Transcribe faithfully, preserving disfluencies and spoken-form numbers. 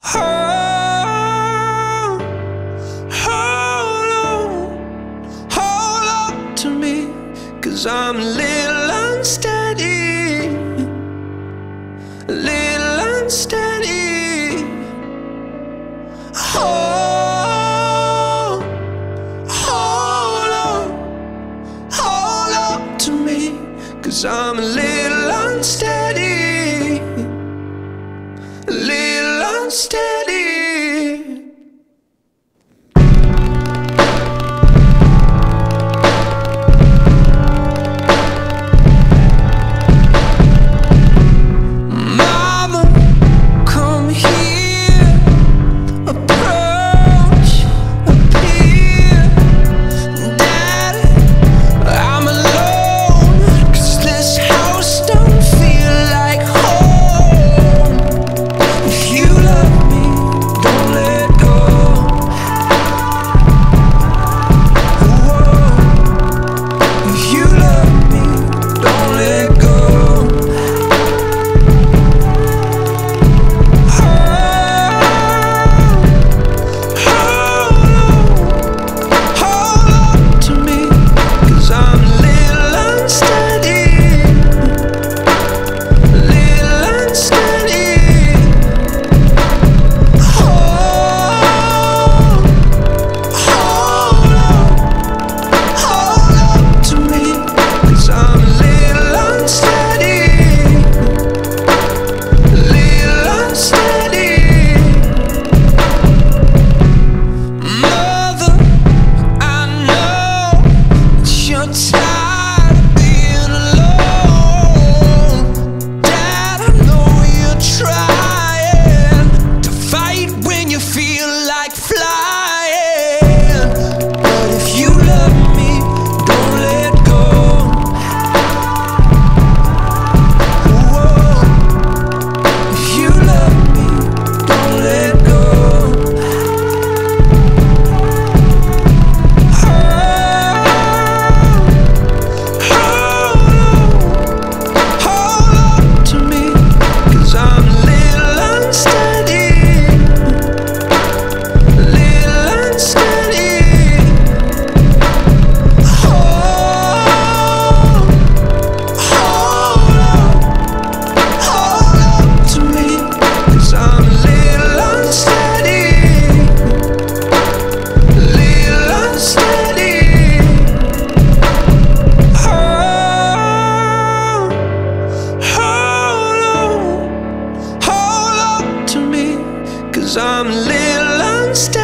Hold, hold on, hold on to me, 'cause I'm a little unsteady, a little unsteady. Hold, hold on, hold on to me, 'cause I'm a little unsteady, a little unsteady. Mama, come here, approach, appear. Daddy, I'm alone, 'cause this house don't feel like home. If you love me, don't let go. Whoa. If you love me, don't let go. I'm a little unstable.